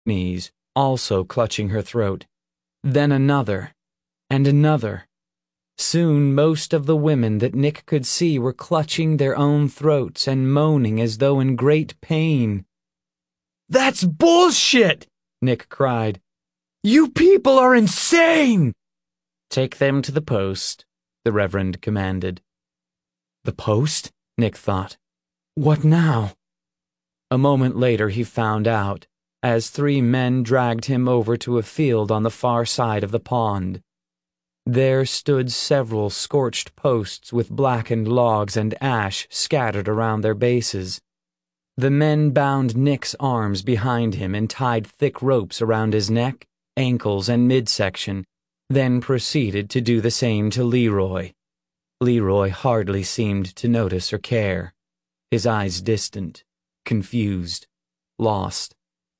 knees, also clutching her throat. Then another, and another. Soon most of the women that Nick could see were clutching their own throats and moaning as though in great pain. "That's bullshit!" Nick cried. "You people are insane!" "Take them to the post," the Reverend commanded. The post? Nick thought. What now? A moment later he found out, as 3 men dragged him over to a field on the far side of the pond. There stood several scorched posts with blackened logs and ash scattered around their bases. The men bound Nick's arms behind him and tied thick ropes around his neck, ankles, and midsection, then proceeded to do the same to Leroy. Leroy hardly seemed to notice or care, his eyes distant, confused, lost.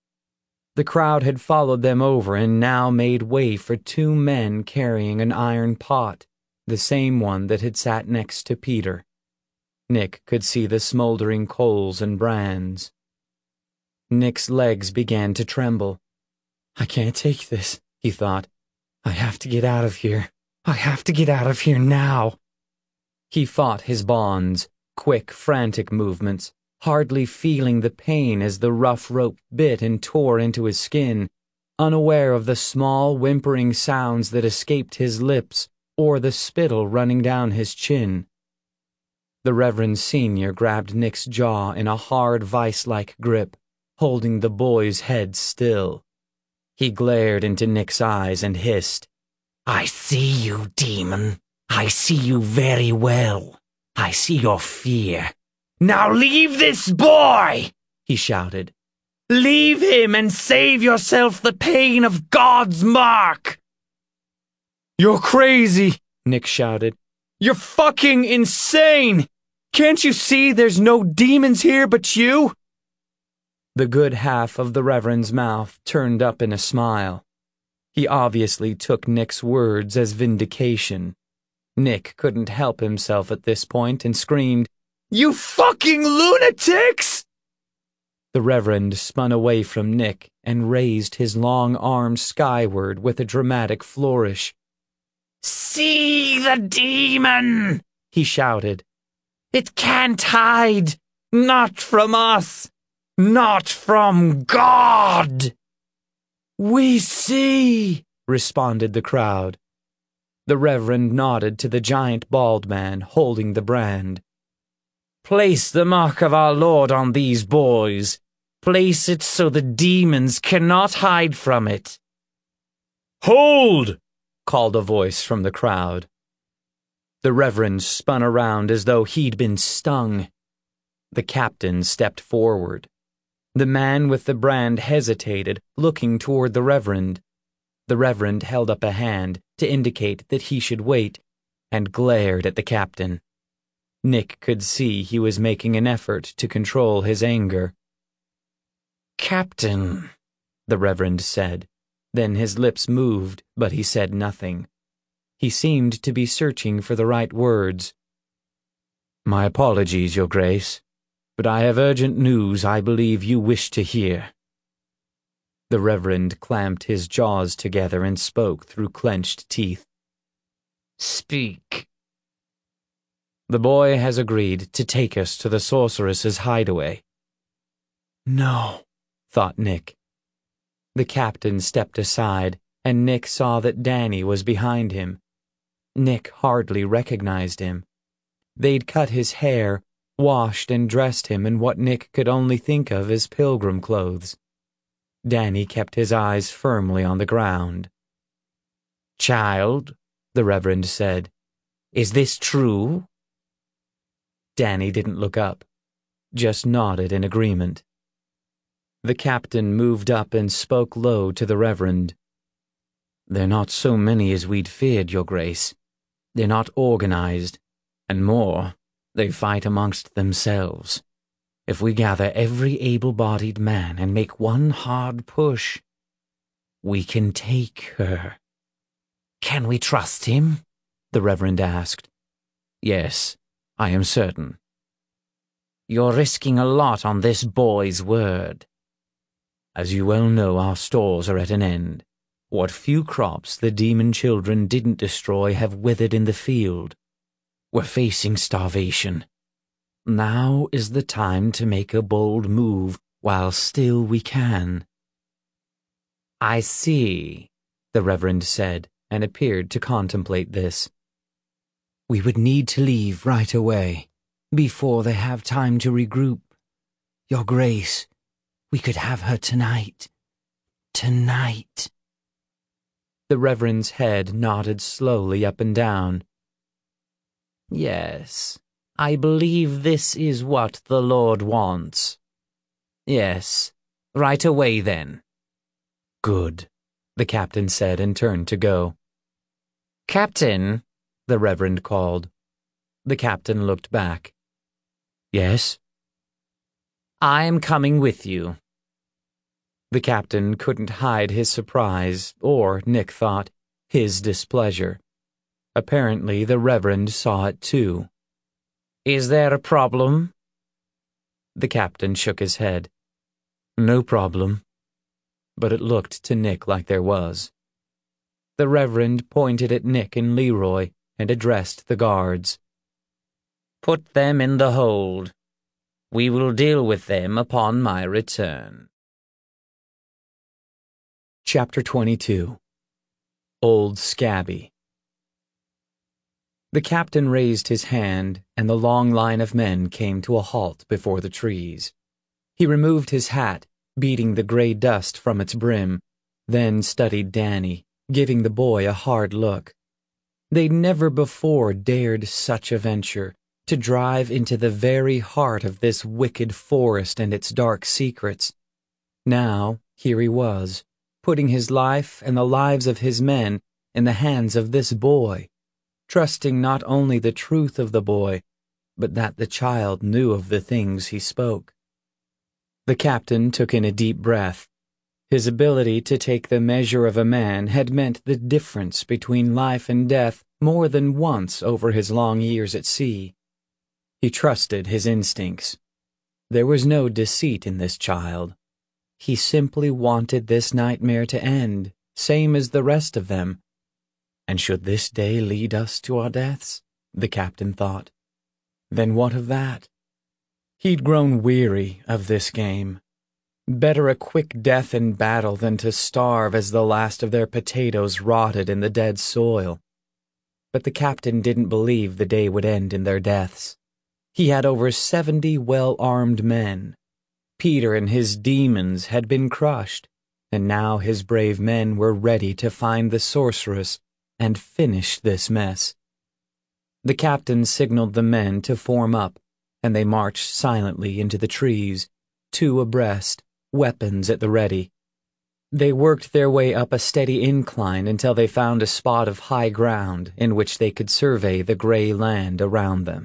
The crowd had followed them over and now made way for 2 men carrying an iron pot, the same one that had sat next to Peter. Nick could see the smoldering coals and brands. Nick's legs began to tremble. "I can't take this," he thought. "I have to get out of here. I have to get out of here now." He fought his bonds, quick, frantic movements, hardly feeling the pain as the rough rope bit and tore into his skin, unaware of the small, whimpering sounds that escaped his lips or the spittle running down his chin. The Reverend Senior grabbed Nick's jaw in a hard vice-like grip, holding the boy's head still. He glared into Nick's eyes and hissed, "I see you, demon. I see you very well. I see your fear. Now leave this boy!" he shouted. "Leave him and save yourself the pain of God's mark!" "You're crazy!" Nick shouted. "You're fucking insane! Can't you see there's no demons here but you?" The good half of the Reverend's mouth turned up in a smile. He obviously took Nick's words as vindication. Nick couldn't help himself at this point and screamed, "You fucking lunatics!" The Reverend spun away from Nick and raised his long arms skyward with a dramatic flourish. "See the demon!" he shouted. "It can't hide! Not from us! Not from God!" "We see," responded the crowd. The Reverend nodded to the giant bald man holding the brand. "Place the mark of our Lord on these boys. Place it so the demons cannot hide from it." "Hold!" called a voice from the crowd. The Reverend spun around as though he'd been stung. The captain stepped forward. The man with the brand hesitated, looking toward the Reverend. The Reverend held up a hand to indicate that he should wait, and glared at the captain. Nick could see he was making an effort to control his anger. "Captain," the Reverend said. Then his lips moved, but he said nothing. He seemed to be searching for the right words. "My apologies, Your Grace, but I have urgent news I believe you wish to hear." The Reverend clamped his jaws together and spoke through clenched teeth. "Speak." "The boy has agreed to take us to the sorceress's hideaway." "No," thought Nick. The captain stepped aside, and Nick saw that Danny was behind him. Nick hardly recognized him. They'd cut his hair, washed and dressed him in what Nick could only think of as pilgrim clothes. Danny kept his eyes firmly on the ground. "Child," the Reverend said, "is this true?" Danny didn't look up, just nodded in agreement. The captain moved up and spoke low to the Reverend. "They're not so many as we'd feared, Your Grace. They're not organized, and more, they fight amongst themselves. If we gather every able-bodied man and make one hard push, we can take her." "Can we trust him?" the Reverend asked. "Yes, I am certain." "You're risking a lot on this boy's word." As you well know, our stores are at an end. What few crops the demon children didn't destroy have withered in the field. We're facing starvation. Now is the time to make a bold move while still we can." "I see," the Reverend said, and appeared to contemplate this. "We would need to leave right away, before they have time to regroup. Your Grace, we could have her tonight. Tonight." The Reverend's head nodded slowly up and down. "Yes, I believe this is what the Lord wants. Yes, right away then." "Good," the captain said and turned to go. "Captain," the Reverend called. The captain looked back. "Yes?" "I am coming with you." The captain couldn't hide his surprise, or, Nick thought, his displeasure. Apparently, the Reverend saw it too. "Is there a problem?" The captain shook his head. "No problem." But it looked to Nick like there was. The Reverend pointed at Nick and Leroy and addressed the guards. "Put them in the hold. We will deal with them upon my return." Chapter 22. Old Scabby. The captain raised his hand, and the long line of men came to a halt before the trees. He removed his hat, beating the gray dust from its brim, then studied Danny, giving the boy a hard look. They'd never before dared such a venture, to drive into the very heart of this wicked forest and its dark secrets. Now, here he was, putting his life and the lives of his men in the hands of this boy, trusting not only the truth of the boy, but that the child knew of the things he spoke. The captain took in a deep breath. His ability to take the measure of a man had meant the difference between life and death more than once over his long years at sea. He trusted his instincts. There was no deceit in this child. He simply wanted this nightmare to end, same as the rest of them. And should this day lead us to our deaths? The captain thought. Then what of that? He'd grown weary of this game. Better a quick death in battle than to starve as the last of their potatoes rotted in the dead soil. But the captain didn't believe the day would end in their deaths. He had over 70 well-armed men. Peter and his demons had been crushed, and now his brave men were ready to find the sorceress and finish this mess. The captain signaled the men to form up, and they marched silently into the trees, 2 abreast, weapons at the ready. They worked their way up a steady incline until they found a spot of high ground in which they could survey the gray land around them.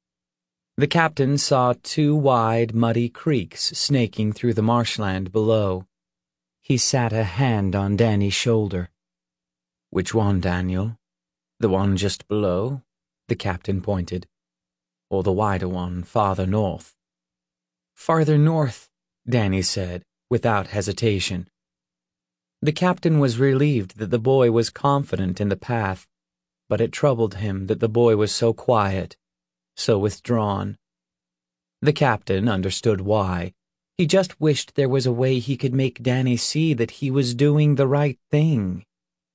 The captain saw 2 wide, muddy creeks snaking through the marshland below. He sat a hand on Danny's shoulder. "Which one, Daniel? The one just below?" the captain pointed. "Or the wider one farther north?" "Farther north," Danny said, without hesitation. The captain was relieved that the boy was confident in the path, but it troubled him that the boy was so quiet, so withdrawn. The captain understood why. He just wished there was a way he could make Danny see that he was doing the right thing.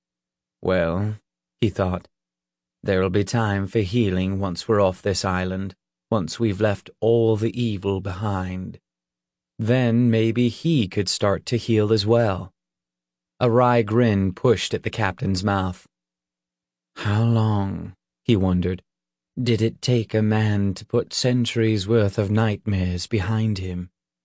Well, he thought, there'll be time for healing once we're off this island, once we've left all the evil behind. Then maybe he could start to heal as well. A wry grin pushed at the captain's mouth. How long, he wondered, did it take a man to put centuries' worth of nightmares behind him?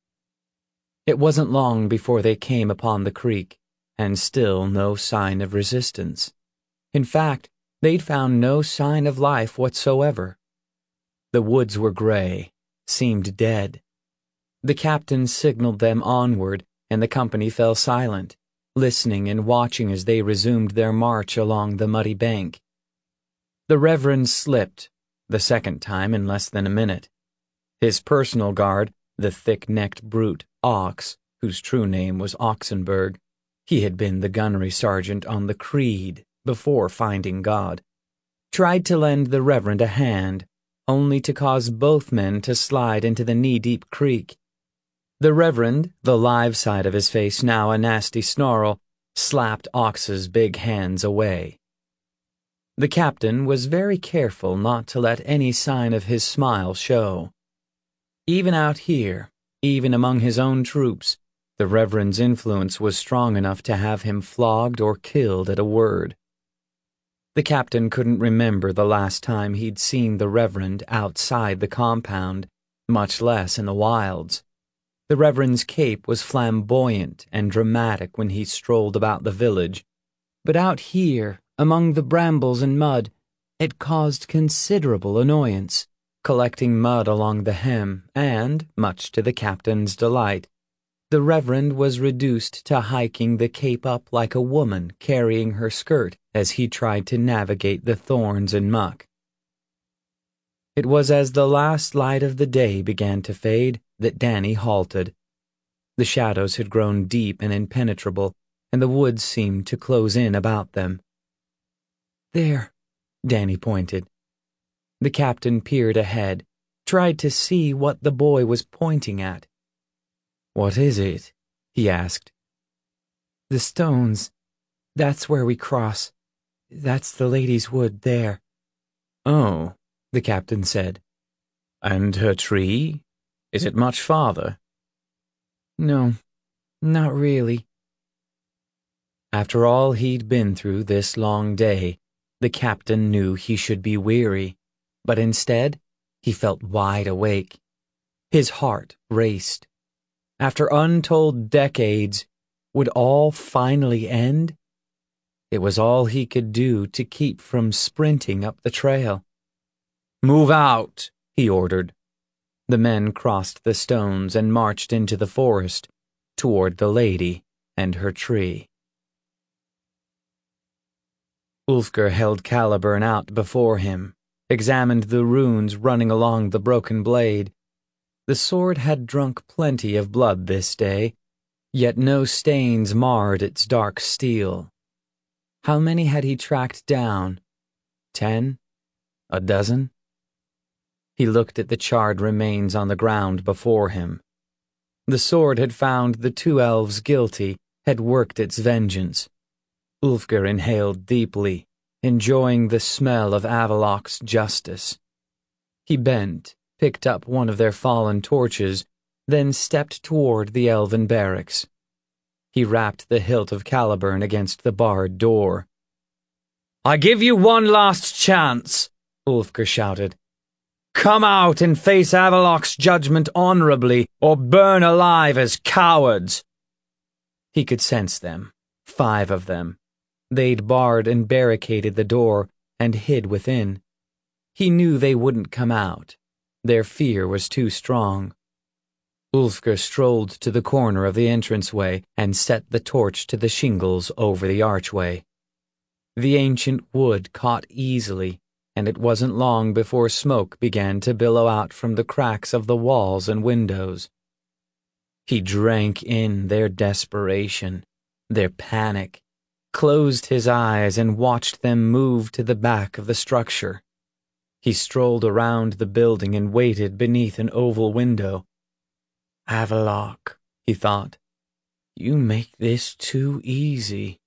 It wasn't long before they came upon the creek, and still no sign of resistance. In fact, they'd found no sign of life whatsoever. The woods were gray, seemed dead. The captain signaled them onward, and the company fell silent, listening and watching as they resumed their march along the muddy bank. The Reverend slipped, the second time in less than a minute. His personal guard, the thick-necked brute, Ox, whose true name was Oxenberg. He had been the gunnery sergeant on the Creed before finding God, tried to lend the Reverend a hand, only to cause both men to slide into the knee-deep creek. The Reverend, the live side of his face now a nasty snarl, slapped Ox's big hands away. The captain was very careful not to let any sign of his smile show. Even out here, even among his own troops, the Reverend's influence was strong enough to have him flogged or killed at a word. The captain couldn't remember the last time he'd seen the Reverend outside the compound, much less in the wilds. The Reverend's cape was flamboyant and dramatic when he strolled about the village, but out here, among the brambles and mud, it caused considerable annoyance, collecting mud along the hem, and, much to the captain's delight, the Reverend was reduced to hiking the cape up like a woman carrying her skirt as he tried to navigate the thorns and muck. It was as the last light of the day began to fade that Danny halted. The shadows had grown deep and impenetrable, and the woods seemed to close in about them. "There," Danny pointed. The captain peered ahead, tried to see what the boy was pointing at. "What is it?" he asked. "The stones. That's where we cross. That's the lady's wood there." "Oh," the captain said. "And her tree? Is it much farther?" "No, not really." After all he'd been through this long day, the captain knew he should be weary, but instead, he felt wide awake. His heart raced. After untold decades, would all finally end? It was all he could do to keep from sprinting up the trail. "Move out," he ordered. The men crossed the stones and marched into the forest, toward the lady and her tree. Ulfgar held Caliburn out before him, examined the runes running along the broken blade. The sword had drunk plenty of blood this day, yet no stains marred its dark steel. How many had he tracked down? 10? A dozen? He looked at the charred remains on the ground before him. The sword had found the two elves guilty, had worked its vengeance. Ulfgar inhaled deeply, enjoying the smell of Avallac'h's justice. He bent, picked up one of their fallen torches, then stepped toward the elven barracks. He rapped the hilt of Caliburn against the barred door. "I give you one last chance," Ulfgar shouted. "Come out and face Avallac'h's judgment honorably, or burn alive as cowards." He could sense them, 5 of them. They'd barred and barricaded the door and hid within. He knew they wouldn't come out. Their fear was too strong. Ulfgar strolled to the corner of the entranceway and set the torch to the shingles over the archway. The ancient wood caught easily, and it wasn't long before smoke began to billow out from the cracks of the walls and windows. He drank in their desperation, their panic, closed his eyes and watched them move to the back of the structure. He strolled around the building and waited beneath an oval window. "Avallac'h," he thought, "you make this too easy."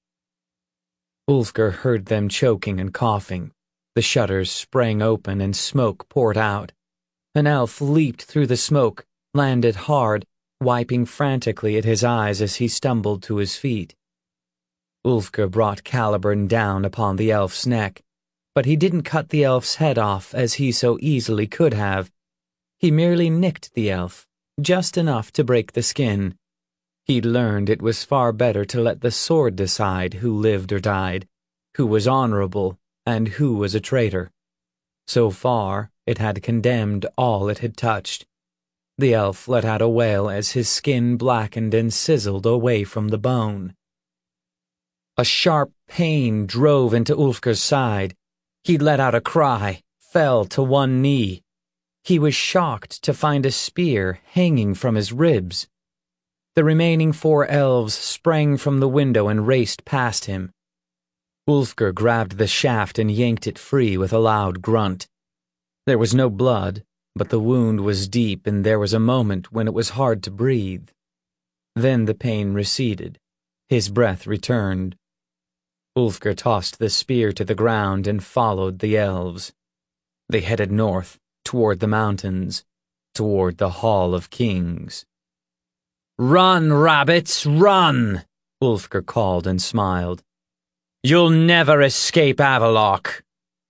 Ulfgar heard them choking and coughing. The shutters sprang open and smoke poured out. An elf leaped through the smoke, landed hard, wiping frantically at his eyes as he stumbled to his feet. Ulfgar brought Caliburn down upon the elf's neck, but he didn't cut the elf's head off as he so easily could have. He merely nicked the elf, just enough to break the skin. He'd learned it was far better to let the sword decide who lived or died, who was honorable, and who was a traitor. So far, it had condemned all it had touched. The elf let out a wail as his skin blackened and sizzled away from the bone. A sharp pain drove into Ulfgar's side. He let out a cry, fell to one knee. He was shocked to find a spear hanging from his ribs. The remaining 4 elves sprang from the window and raced past him. Ulfgar grabbed the shaft and yanked it free with a loud grunt. There was no blood, but the wound was deep and there was a moment when it was hard to breathe. Then the pain receded. His breath returned. Ulfgar tossed the spear to the ground and followed the elves. They headed north, toward the mountains, toward the Hall of Kings. "Run, rabbits, run!" Ulfgar called and smiled. "You'll never escape Avallac'h."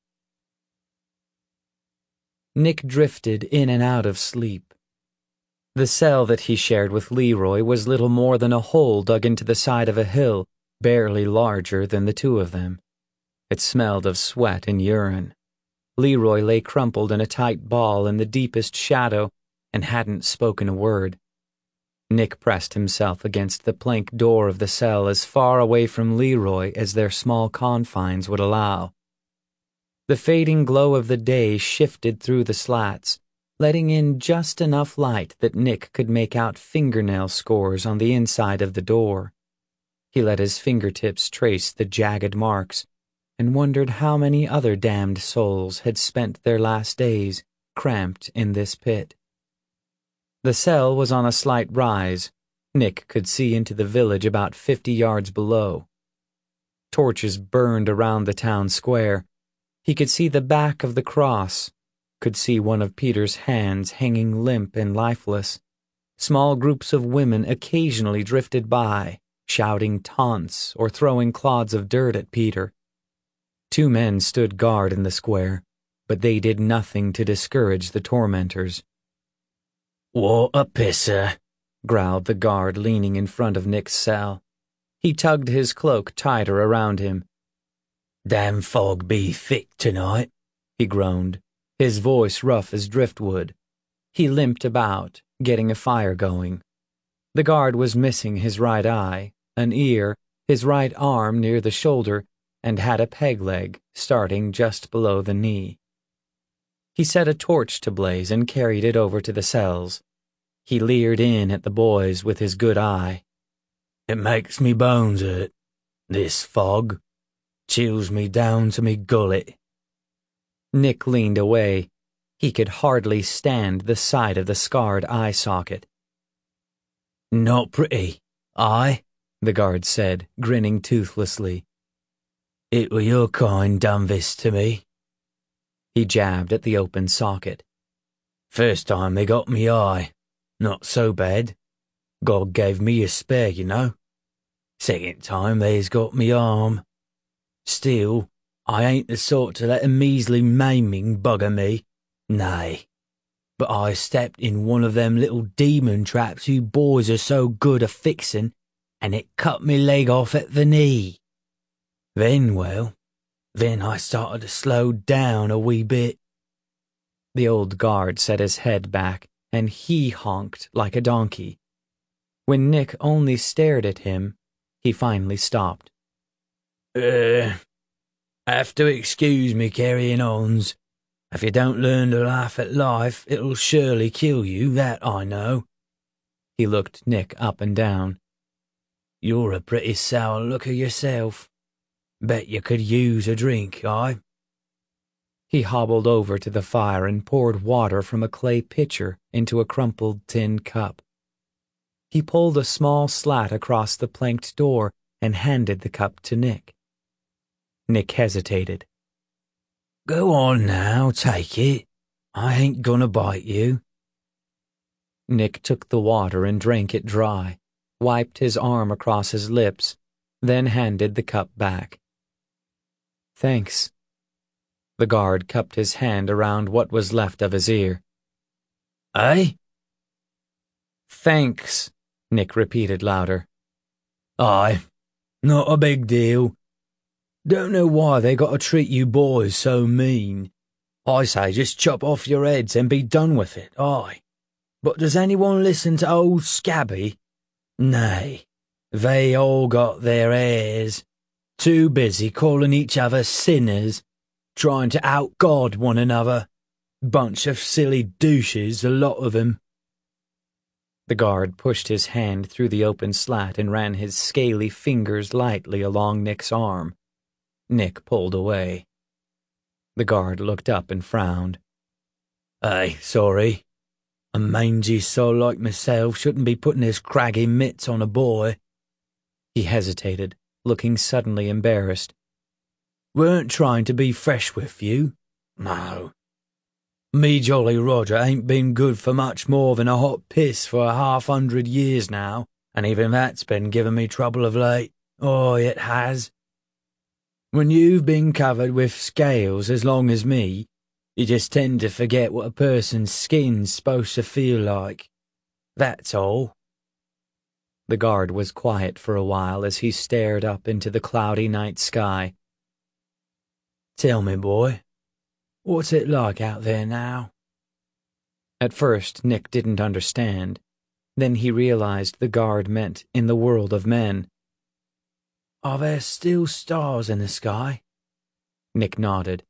Nick drifted in and out of sleep. The cell that he shared with Leroy was little more than a hole dug into the side of a hill, barely larger than the 2 of them. It smelled of sweat and urine. Leroy lay crumpled in a tight ball in the deepest shadow and hadn't spoken a word. Nick pressed himself against the plank door of the cell as far away from Leroy as their small confines would allow. The fading glow of the day shifted through the slats, letting in just enough light that Nick could make out fingernail scores on the inside of the door. He let his fingertips trace the jagged marks and wondered how many other damned souls had spent their last days cramped in this pit. The cell was on a slight rise. Nick could see into the village about 50 yards below. Torches burned around the town square. He could see the back of the cross, could see one of Peter's hands hanging limp and lifeless. Small groups of women occasionally drifted by, shouting taunts or throwing clods of dirt at Peter. 2 men stood guard in the square, but they did nothing to discourage the tormentors. "What a pisser," growled the guard leaning in front of Nick's cell. He tugged his cloak tighter around him. "Damn fog be thick tonight," he groaned, his voice rough as driftwood. He limped about, getting a fire going. The guard was missing his right eye, an ear, his right arm near the shoulder, and had a peg leg starting just below the knee. He set a torch to blaze and carried it over to the cells. He leered in at the boys with his good eye. "It makes me bones hurt, this fog. Chills me down to me gullet." Nick leaned away. He could hardly stand the sight of the scarred eye socket. "Not pretty, aye," the guard said, grinning toothlessly. "It were your kind done this to me." He jabbed at the open socket. "First time they got me eye. Not so bad. God gave me a spare, you know. Second time they's got me arm. Still, I ain't the sort to let a measly maiming bugger me. Nay. But I stepped in one of them little demon traps you boys are so good a fixin', and it cut me leg off at the knee. Then I started to slow down a wee bit." The old guard set his head back, and he honked like a donkey. When Nick only stared at him, he finally stopped. Have to excuse me carrying ons. If you don't learn to laugh at life, it'll surely kill you, that I know." He looked Nick up and down. "You're a pretty sour looker yourself. Bet you could use a drink, aye?" He hobbled over to the fire and poured water from a clay pitcher into a crumpled tin cup. He pulled a small slat across the planked door and handed the cup to Nick. Nick hesitated. "Go on now, take it. I ain't gonna bite you." Nick took the water and drank it dry, wiped his arm across his lips, then handed the cup back. "Thanks." The guard cupped his hand around what was left of his ear. "Eh?" "Thanks," Nick repeated louder. "Aye, not a big deal. Don't know why they gotta treat you boys so mean. I say just chop off your heads and be done with it, aye. But does anyone listen to old Scabby? Nay, they all got their airs. Too busy calling each other sinners, trying to out-God one another. Bunch of silly douches, a lot of them." The guard pushed his hand through the open slat and ran his scaly fingers lightly along Nick's arm. Nick pulled away. The guard looked up and frowned. "Hey, sorry. A mangy soul like myself shouldn't be putting his craggy mitts on a boy." He hesitated, looking suddenly embarrassed. "Weren't trying to be fresh with you. No. Me Jolly Roger ain't been good for much more than a hot piss for 100 years now, and even that's been giving me trouble of late. Oh, it has. When you've been covered with scales as long as me, you just tend to forget what a person's skin's supposed to feel like. That's all." The guard was quiet for a while as he stared up into the cloudy night sky. "Tell me, boy, what's it like out there now?" At first, Nick didn't understand. Then he realized the guard meant in the world of men. "Are there still stars in the sky?" Nick nodded.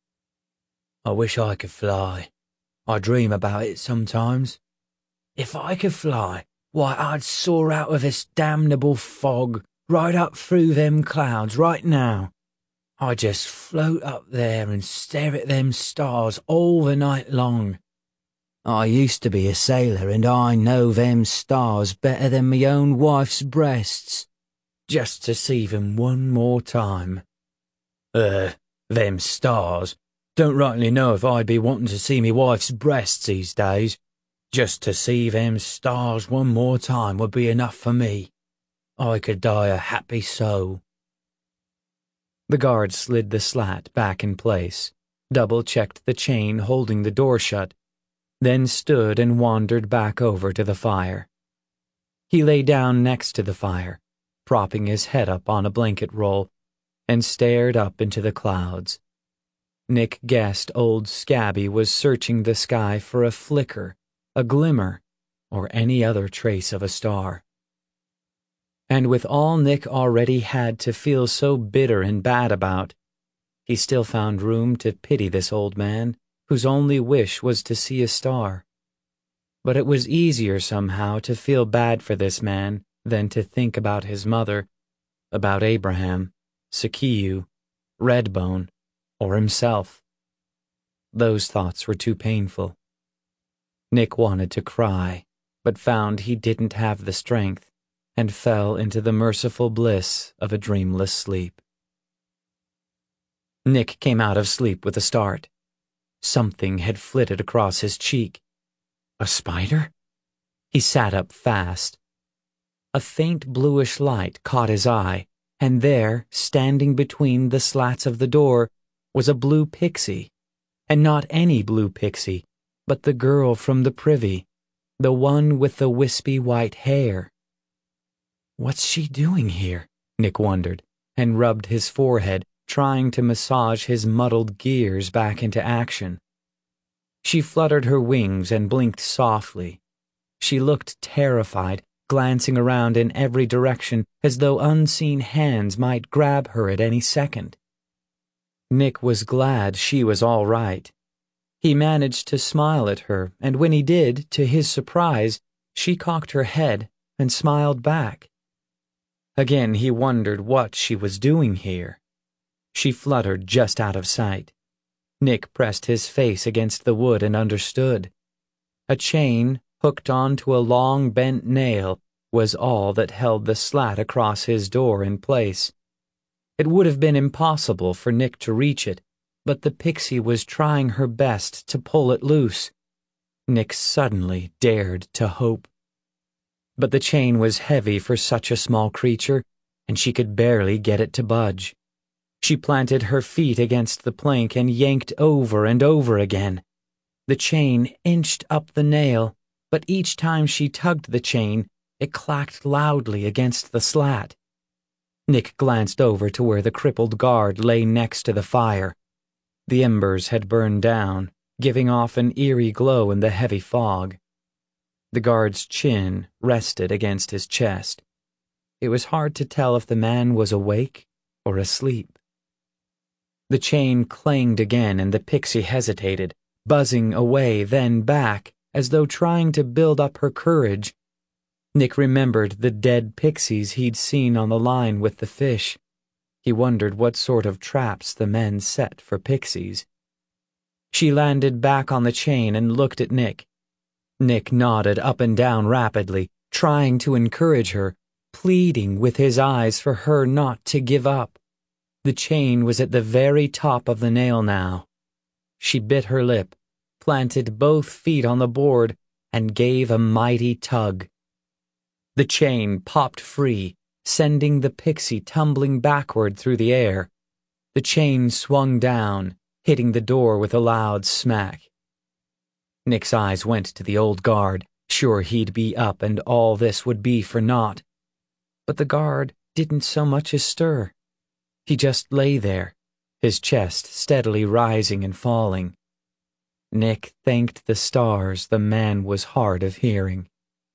"I wish I could fly. I dream about it sometimes. If I could fly, why, I'd soar out of this damnable fog, right up through them clouds right now. I'd just float up there and stare at them stars all the night long. I used to be a sailor and I know them stars better than me own wife's breasts. Just to see them one more time. Them stars. Don't rightly know if I'd be wanting to see me wife's breasts these days. Just to see them stars one more time would be enough for me. I could die a happy soul." The guard slid the slat back in place, double-checked the chain holding the door shut, then stood and wandered back over to the fire. He lay down next to the fire, propping his head up on a blanket roll, and stared up into the clouds. Nick guessed old Scabby was searching the sky for a flicker, a glimmer, or any other trace of a star. And with all Nick already had to feel so bitter and bad about, he still found room to pity this old man, whose only wish was to see a star. But it was easier somehow to feel bad for this man than to think about his mother, about Abraham, Sikiu, Redbone, or himself. Those thoughts were too painful. Nick wanted to cry, but found he didn't have the strength, and fell into the merciful bliss of a dreamless sleep. Nick came out of sleep with a start. Something had flitted across his cheek. A spider? He sat up fast. A faint bluish light caught his eye, and there, standing between the slats of the door, was a blue pixie. And not any blue pixie, but the girl from the privy, the one with the wispy white hair. What's she doing here? Nick wondered, and rubbed his forehead, trying to massage his muddled gears back into action. She fluttered her wings and blinked softly. She looked terrified, glancing around in every direction as though unseen hands might grab her at any second. Nick was glad she was all right. He managed to smile at her, and when he did, to his surprise, she cocked her head and smiled back. Again he wondered what she was doing here. She fluttered just out of sight. Nick pressed his face against the wood and understood. A chain, hooked onto a long bent nail, was all that held the slat across his door in place. It would have been impossible for Nick to reach it, but the pixie was trying her best to pull it loose. Nick suddenly dared to hope. But the chain was heavy for such a small creature, and she could barely get it to budge. She planted her feet against the plank and yanked over and over again. The chain inched up the nail, but each time she tugged the chain, it clacked loudly against the slat. Nick glanced over to where the crippled guard lay next to the fire. The embers had burned down, giving off an eerie glow in the heavy fog. The guard's chin rested against his chest. It was hard to tell if the man was awake or asleep. The chain clanged again and the pixie hesitated, buzzing away then back, as though trying to build up her courage, Nick remembered the dead pixies he'd seen on the line with the fish. He wondered what sort of traps the men set for pixies. She landed back on the chain and looked at Nick. Nick nodded up and down rapidly, trying to encourage her, pleading with his eyes for her not to give up. The chain was at the very top of the nail now. She bit her lip, planted both feet on the board, and gave a mighty tug. The chain popped free, sending the pixie tumbling backward through the air. The chain swung down, hitting the door with a loud smack. Nick's eyes went to the old guard, sure he'd be up and all this would be for naught. But the guard didn't so much as stir. He just lay there, his chest steadily rising and falling. Nick thanked the stars the man was hard of hearing.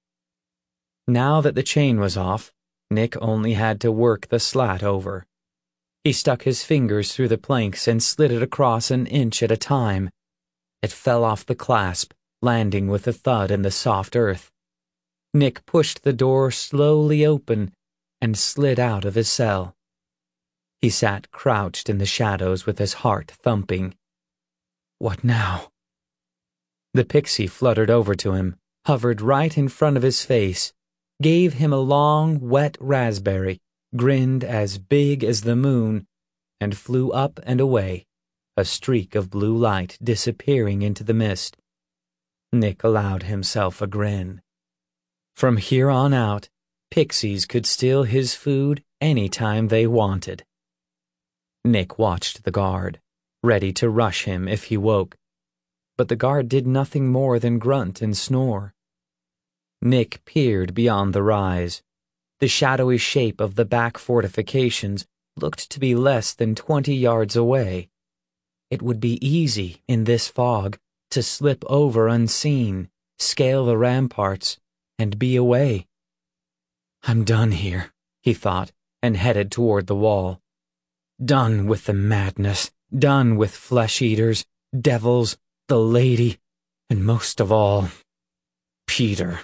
Now that the chain was off, Nick only had to work the slat over. He stuck his fingers through the planks and slid it across an inch at a time. It fell off the clasp, landing with a thud in the soft earth. Nick pushed the door slowly open and slid out of his cell. He sat crouched in the shadows with his heart thumping. What now? The pixie fluttered over to him, hovered right in front of his face, gave him a long, wet raspberry, grinned as big as the moon, and flew up and away, a streak of blue light disappearing into the mist. Nick allowed himself a grin. From here on out, pixies could steal his food any time they wanted. Nick watched the guard, ready to rush him if he woke, but the guard did nothing more than grunt and snore. Nick peered beyond the rise. The shadowy shape of the back fortifications looked to be less than 20 yards away. It would be easy, in this fog, to slip over unseen, scale the ramparts, and be away. I'm done here, he thought, and headed toward the wall. Done with the madness, done with flesh-eaters, devils, the lady, and most of all, Peter.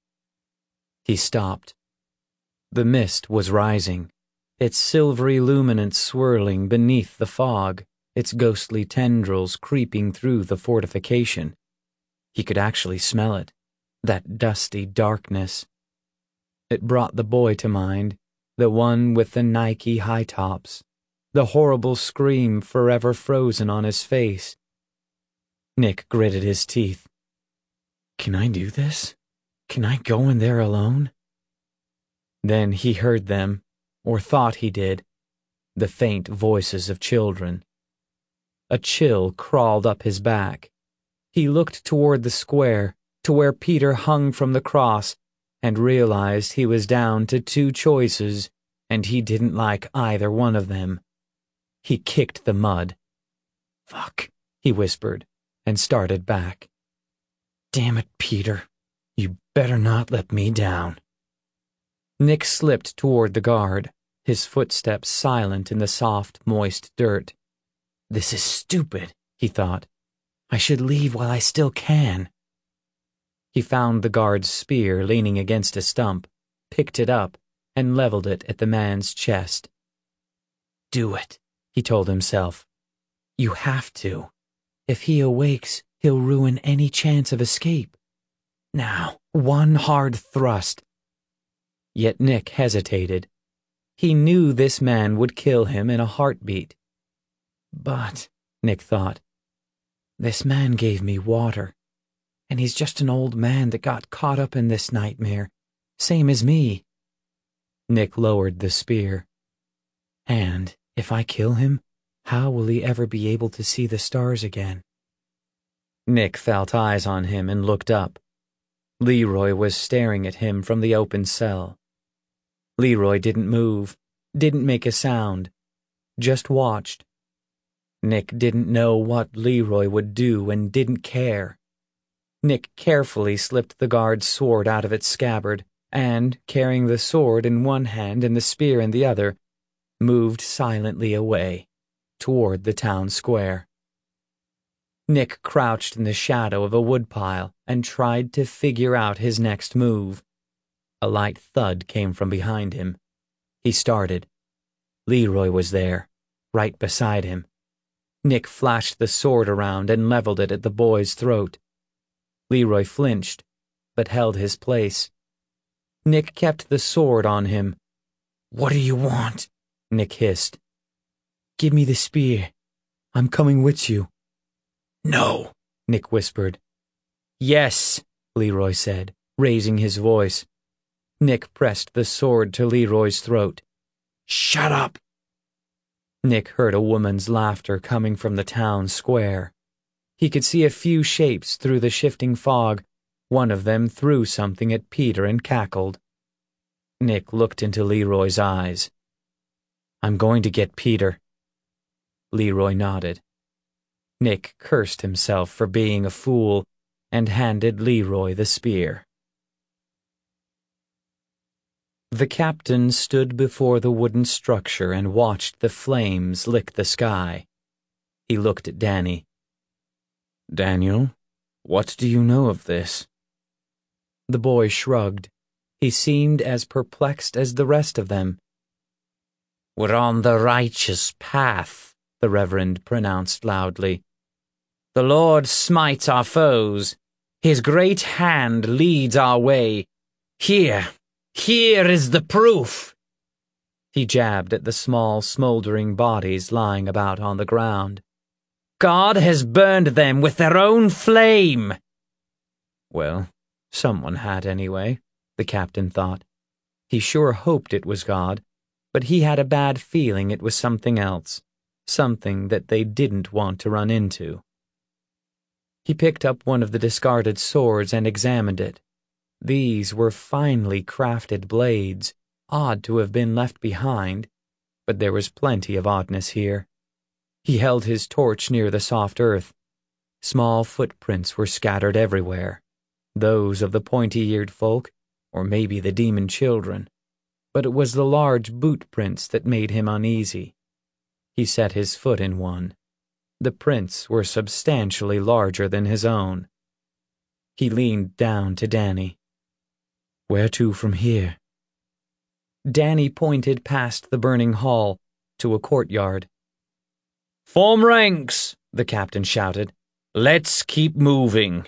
He stopped. The mist was rising, its silvery luminance swirling beneath the fog, its ghostly tendrils creeping through the fortification. He could actually smell it, that dusty darkness. It brought the boy to mind, the one with the Nike high tops, the horrible scream forever frozen on his face. Nick gritted his teeth. Can I do this? Can I go in there alone? Then he heard them, or thought he did, the faint voices of children. A chill crawled up his back. He looked toward the square, to where Peter hung from the cross, and realized he was down to 2 choices, and he didn't like either one of them. He kicked the mud. Fuck, he whispered, and started back. Damn it, Peter. You better not let me down. Nick slipped toward the guard, his footsteps silent in the soft, moist dirt. This is stupid, he thought. I should leave while I still can. He found the guard's spear leaning against a stump, picked it up, and leveled it at the man's chest. Do it, he told himself. You have to. If he awakes, he'll ruin any chance of escape. Now, one hard thrust. Yet Nick hesitated. He knew this man would kill him in a heartbeat. But, Nick thought, this man gave me water, and he's just an old man that got caught up in this nightmare, same as me. Nick lowered the spear. And, if I kill him, how will he ever be able to see the stars again? Nick felt eyes on him and looked up. Leroy was staring at him from the open cell. Leroy didn't move, didn't make a sound, just watched. Nick didn't know what Leroy would do and didn't care. Nick carefully slipped the guard's sword out of its scabbard and, carrying the sword in one hand and the spear in the other, moved silently away, toward the town square. Nick crouched in the shadow of a woodpile and tried to figure out his next move. A light thud came from behind him. He started. Leroy was there, right beside him. Nick flashed the sword around and leveled it at the boy's throat. Leroy flinched, but held his place. Nick kept the sword on him. "What do you want?" Nick hissed. "Give me the spear. I'm coming with you." "No," Nick whispered. "Yes," Leroy said, raising his voice. Nick pressed the sword to Leroy's throat. "Shut up!" Nick heard a woman's laughter coming from the town square. He could see a few shapes through the shifting fog. One of them threw something at Peter and cackled. Nick looked into Leroy's eyes. "I'm going to get Peter." Leroy nodded. Nick cursed himself for being a fool and handed Leroy the spear. The captain stood before the wooden structure and watched the flames lick the sky. He looked at Danny. "Daniel, what do you know of this?" The boy shrugged. He seemed as perplexed as the rest of them. "We're on the righteous path," the Reverend pronounced loudly. "The Lord smites our foes. His great hand leads our way. Here is the proof." He jabbed at the small, smoldering bodies lying about on the ground. "God has burned them with their own flame." Well, someone had anyway, the captain thought. He sure hoped it was God, but he had a bad feeling it was something else, something that they didn't want to run into. He picked up one of the discarded swords and examined it. These were finely crafted blades, odd to have been left behind, but there was plenty of oddness here. He held his torch near the soft earth. Small footprints were scattered everywhere, those of the pointy-eared folk, or maybe the demon children, but it was the large boot prints that made him uneasy. He set his foot in one. The prints were substantially larger than his own. He leaned down to Danny. "Where to from here?" Danny pointed past the burning hall to a courtyard. "Form ranks," the captain shouted. "Let's keep moving."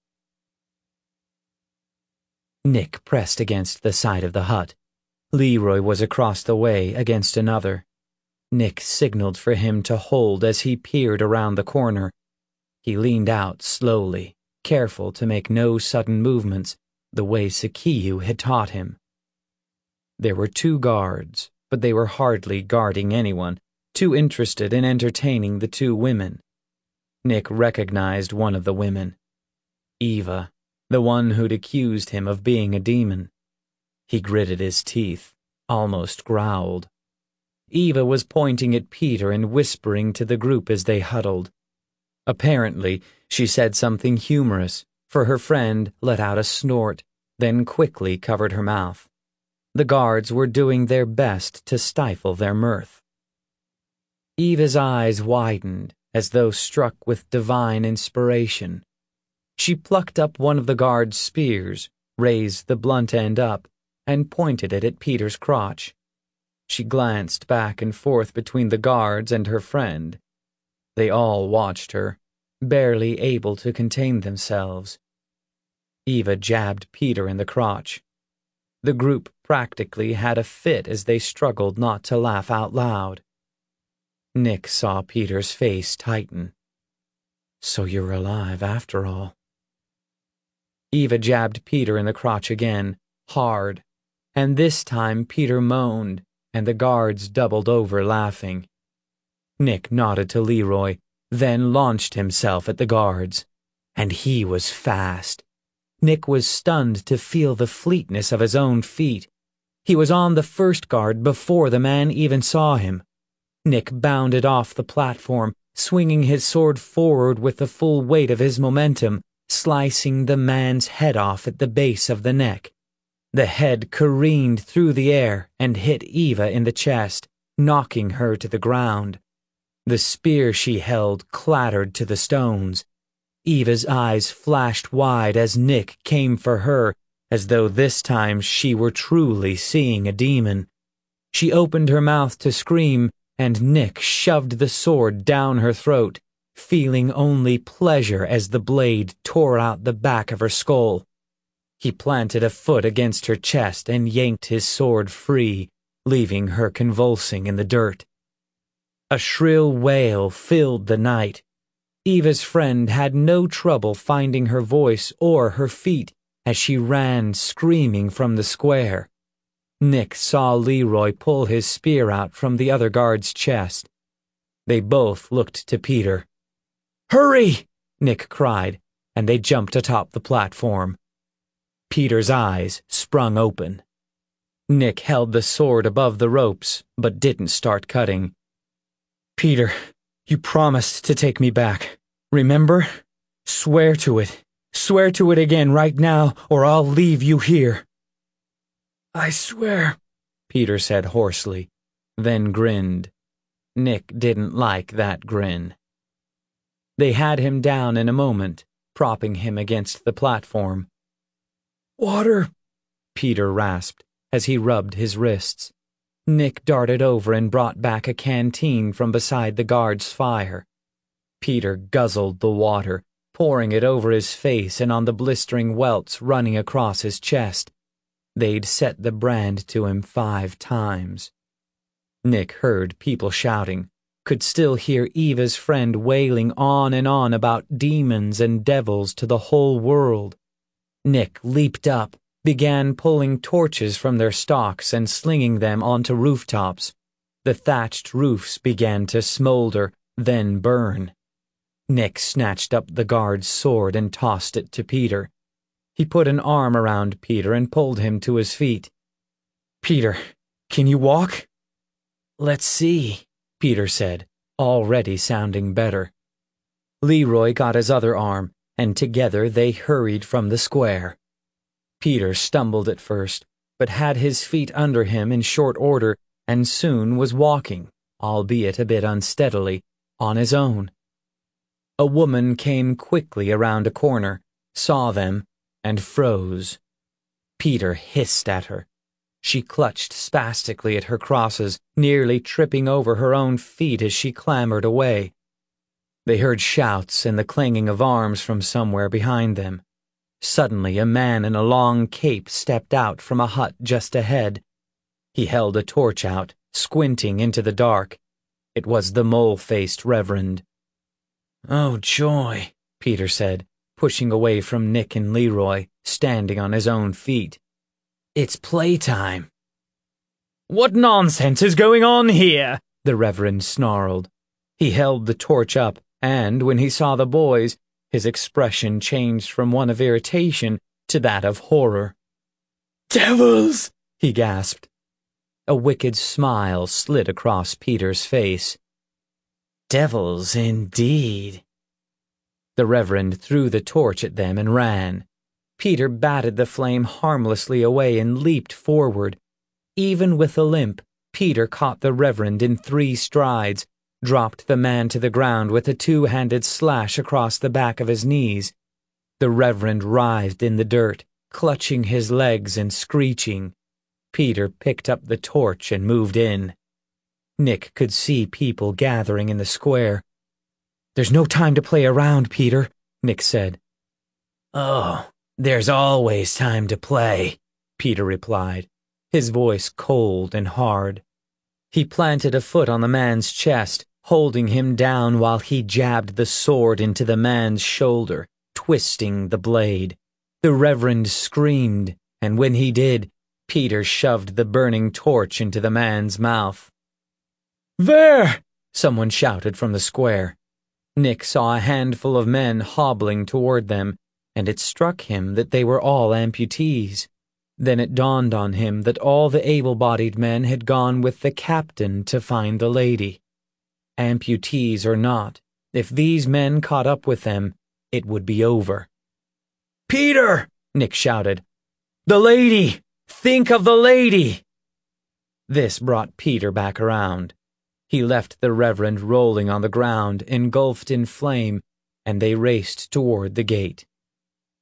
Nick pressed against the side of the hut. Leroy was across the way against another. Nick signaled for him to hold as he peered around the corner. He leaned out slowly, careful to make no sudden movements, the way Sakiyu had taught him. There were 2 guards, but they were hardly guarding anyone, too interested in entertaining the 2 women. Nick recognized one of the women. Eva, the one who'd accused him of being a demon. He gritted his teeth, almost growled. Eva was pointing at Peter and whispering to the group as they huddled. Apparently, she said something humorous, for her friend let out a snort, then quickly covered her mouth. The guards were doing their best to stifle their mirth. Eva's eyes widened, as though struck with divine inspiration. She plucked up one of the guards' spears, raised the blunt end up, and pointed it at Peter's crotch. She glanced back and forth between the guards and her friend. They all watched her, barely able to contain themselves. Eva jabbed Peter in the crotch. The group practically had a fit as they struggled not to laugh out loud. Nick saw Peter's face tighten. "So you're alive after all." Eva jabbed Peter in the crotch again, hard, and this time Peter moaned, and the guards doubled over laughing. Nick nodded to Leroy, then launched himself at the guards. And he was fast. Nick was stunned to feel the fleetness of his own feet. He was on the first guard before the man even saw him. Nick bounded off the platform, swinging his sword forward with the full weight of his momentum, slicing the man's head off at the base of the neck. The head careened through the air and hit Eva in the chest, knocking her to the ground. The spear she held clattered to the stones. Eva's eyes flashed wide as Nick came for her, as though this time she were truly seeing a demon. She opened her mouth to scream, and Nick shoved the sword down her throat, feeling only pleasure as the blade tore out the back of her skull. He planted a foot against her chest and yanked his sword free, leaving her convulsing in the dirt. A shrill wail filled the night. Eva's friend had no trouble finding her voice or her feet as she ran screaming from the square. Nick saw Leroy pull his spear out from the other guard's chest. They both looked to Peter. "Hurry!" Nick cried, and they jumped atop the platform. Peter's eyes sprung open. Nick held the sword above the ropes, but didn't start cutting. "Peter, you promised to take me back. Remember? Swear to it. Swear to it again right now, or I'll leave you here." "I swear," Peter said hoarsely, then grinned. Nick didn't like that grin. They had him down in a moment, propping him against the platform. "Water," Peter rasped as he rubbed his wrists. Nick darted over and brought back a canteen from beside the guard's fire. Peter guzzled the water, pouring it over his face and on the blistering welts running across his chest. They'd set the brand to him 5 times. Nick heard people shouting, could still hear Eva's friend wailing on and on about demons and devils to the whole world. Nick leaped up, began pulling torches from their stalks and slinging them onto rooftops. The thatched roofs began to smolder, then burn. Nick snatched up the guard's sword and tossed it to Peter. He put an arm around Peter and pulled him to his feet. "Peter, can you walk?" "Let's see," Peter said, already sounding better. Leroy got his other arm, and together they hurried from the square. Peter stumbled at first, but had his feet under him in short order and soon was walking, albeit a bit unsteadily, on his own. A woman came quickly around a corner, saw them, and froze. Peter hissed at her. She clutched spastically at her crosses, nearly tripping over her own feet as she clambered away. They heard shouts and the clanging of arms from somewhere behind them. Suddenly, a man in a long cape stepped out from a hut just ahead. He held a torch out, squinting into the dark. It was the mole-faced Reverend. "Oh, joy," Peter said, pushing away from Nick and Leroy, standing on his own feet. "It's playtime." "What nonsense is going on here?" the Reverend snarled. He held the torch up, and when he saw the boys, his expression changed from one of irritation to that of horror. "Devils!" he gasped. A wicked smile slid across Peter's face. "Devils, indeed." The Reverend threw the torch at them and ran. Peter batted the flame harmlessly away and leaped forward. Even with a limp, Peter caught the Reverend in 3 strides, dropped the man to the ground with a 2-handed slash across the back of his knees. The Reverend writhed in the dirt, clutching his legs and screeching. Peter picked up the torch and moved in. Nick could see people gathering in the square. "There's no time to play around, Peter," Nick said. "Oh, there's always time to play," Peter replied, his voice cold and hard. He planted a foot on the man's chest, holding him down while he jabbed the sword into the man's shoulder, twisting the blade. The Reverend screamed, and when he did, Peter shoved the burning torch into the man's mouth. "There!" someone shouted from the square. Nick saw a handful of men hobbling toward them, and it struck him that they were all amputees. Then it dawned on him that all the able-bodied men had gone with the captain to find the lady. Amputees or not, if these men caught up with them, it would be over. "Peter!" Nick shouted. "The lady! Think of the lady!" This brought Peter back around. He left the Reverend rolling on the ground, engulfed in flame, and they raced toward the gate.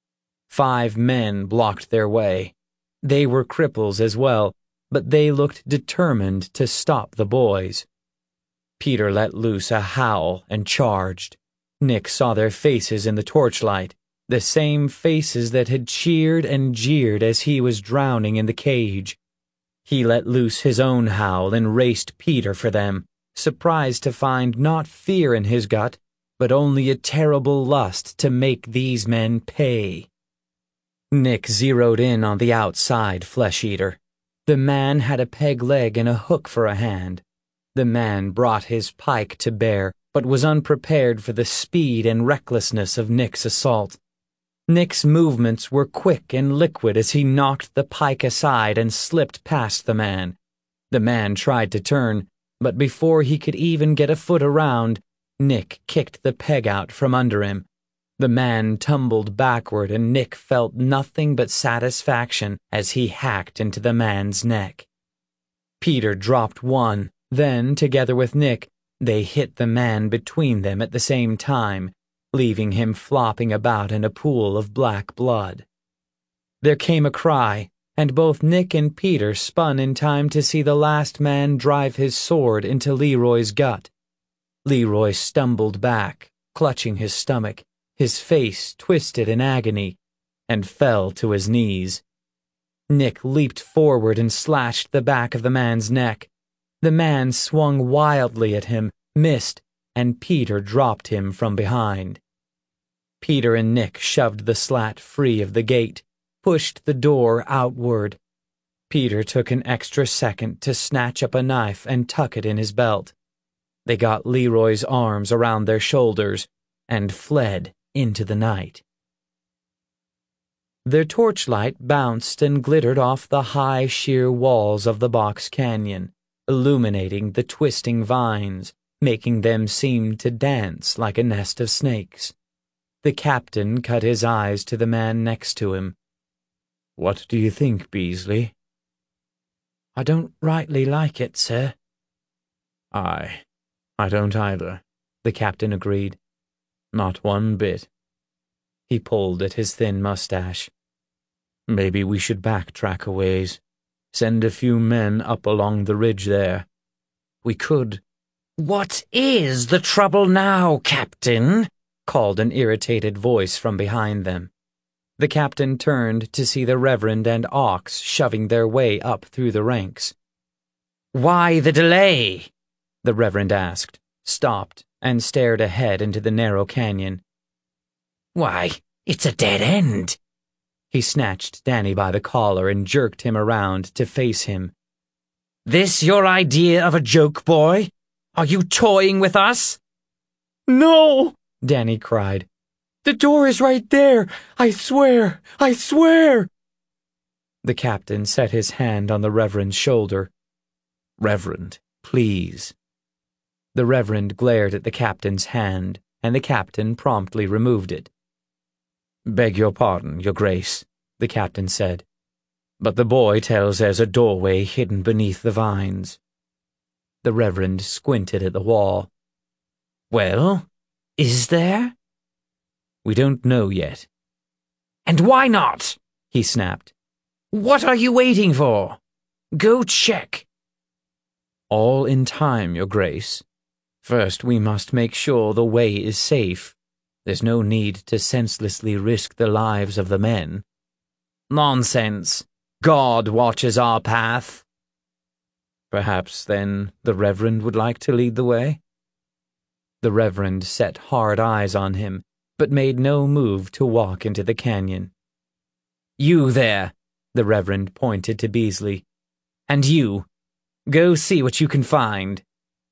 5 men blocked their way. They were cripples as well, but they looked determined to stop the boys. Peter let loose a howl and charged. Nick saw their faces in the torchlight, the same faces that had cheered and jeered as he was drowning in the cage. He let loose his own howl and raced Peter for them, surprised to find not fear in his gut, but only a terrible lust to make these men pay. Nick zeroed in on the outside flesh-eater. The man had a peg leg and a hook for a hand. The man brought his pike to bear, but was unprepared for the speed and recklessness of Nick's assault. Nick's movements were quick and liquid as he knocked the pike aside and slipped past the man. The man tried to turn, but before he could even get a foot around, Nick kicked the peg out from under him. The man tumbled backward and Nick felt nothing but satisfaction as he hacked into the man's neck. Peter dropped one, then, together with Nick, they hit the man between them at the same time, leaving him flopping about in a pool of black blood. There came a cry, and both Nick and Peter spun in time to see the last man drive his sword into Leroy's gut. Leroy stumbled back, clutching his stomach, his face twisted in agony, and fell to his knees. Nick leaped forward and slashed the back of the man's neck. The man swung wildly at him, missed, and Peter dropped him from behind. Peter and Nick shoved the slat free of the gate, pushed the door outward. Peter took an extra second to snatch up a knife and tuck it in his belt. They got Leroy's arms around their shoulders and fled into the night. Their torchlight bounced and glittered off the high, sheer walls of the box canyon, illuminating the twisting vines, making them seem to dance like a nest of snakes. The captain cut his eyes to the man next to him. "What do you think, Beasley?" "I don't rightly like it, sir." I don't either," the captain agreed. "Not one bit." He pulled at his thin mustache. "Maybe we should backtrack a ways. Send a few men up along the ridge there. We could—" "What is the trouble now, Captain?" called an irritated voice from behind them. The captain turned to see the Reverend and Ox shoving their way up through the ranks. "Why the delay?" the Reverend asked, stopped, and stared ahead into the narrow canyon. "Why, it's a dead end." He snatched Danny by the collar and jerked him around to face him. "This your idea of a joke, boy? Are you toying with us?" "No!" Danny cried. "The door is right there! I swear! I swear!" The captain set his hand on the Reverend's shoulder. "Reverend, please." The Reverend glared at the captain's hand, and the captain promptly removed it. "Beg your pardon, Your Grace," the captain said, "but the boy tells there's a doorway hidden beneath the vines." The Reverend squinted at the wall. "Well, is there?" "We don't know yet." "And why not?" he snapped. "What are you waiting for? Go check." "All in time, Your Grace. First, we must make sure the way is safe. There's no need to senselessly risk the lives of the men." "Nonsense. God watches our path." "Perhaps, then, the Reverend would like to lead the way?" The Reverend set hard eyes on him, but made no move to walk into the canyon. "You there," the Reverend pointed to Beasley. "And you. Go see what you can find."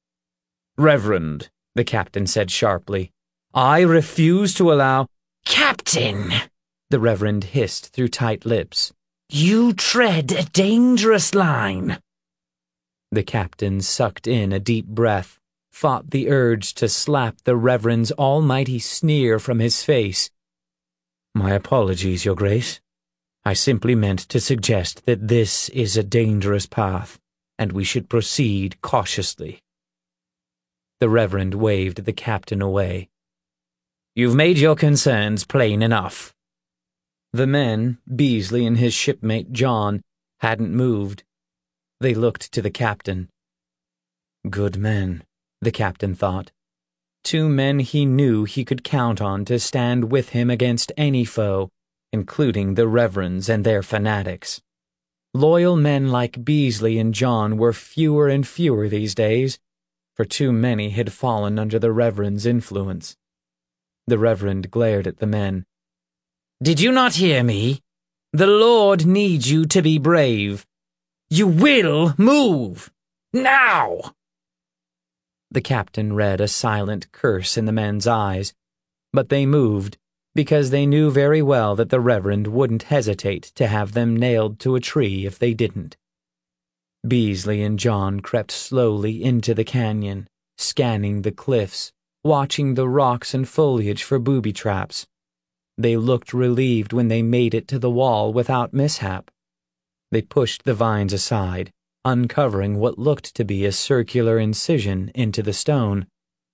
"Reverend," the captain said sharply, "I refuse to allow—" "Captain," the Reverend hissed through tight lips, "you tread a dangerous line." The captain sucked in a deep breath, fought the urge to slap the Reverend's almighty sneer from his face. "My apologies, Your Grace. I simply meant to suggest that this is a dangerous path, and we should proceed cautiously." The Reverend waved the captain away. "You've made your concerns plain enough." The men, Beasley and his shipmate John, hadn't moved. They looked to the captain. Good men, the captain thought. 2 men he knew he could count on to stand with him against any foe, including the Reverends and their fanatics. Loyal men like Beasley and John were fewer and fewer these days, for too many had fallen under the Reverend's influence. The Reverend glared at the men. Did you not hear me? The Lord needs you to be brave. You will move! Now! The captain read a silent curse in the men's eyes, but they moved because they knew very well that the Reverend wouldn't hesitate to have them nailed to a tree if they didn't. Beasley and John crept slowly into the canyon, scanning the cliffs, watching the rocks and foliage for booby traps. They looked relieved when they made it to the wall without mishap. They pushed the vines aside, uncovering what looked to be a circular incision into the stone.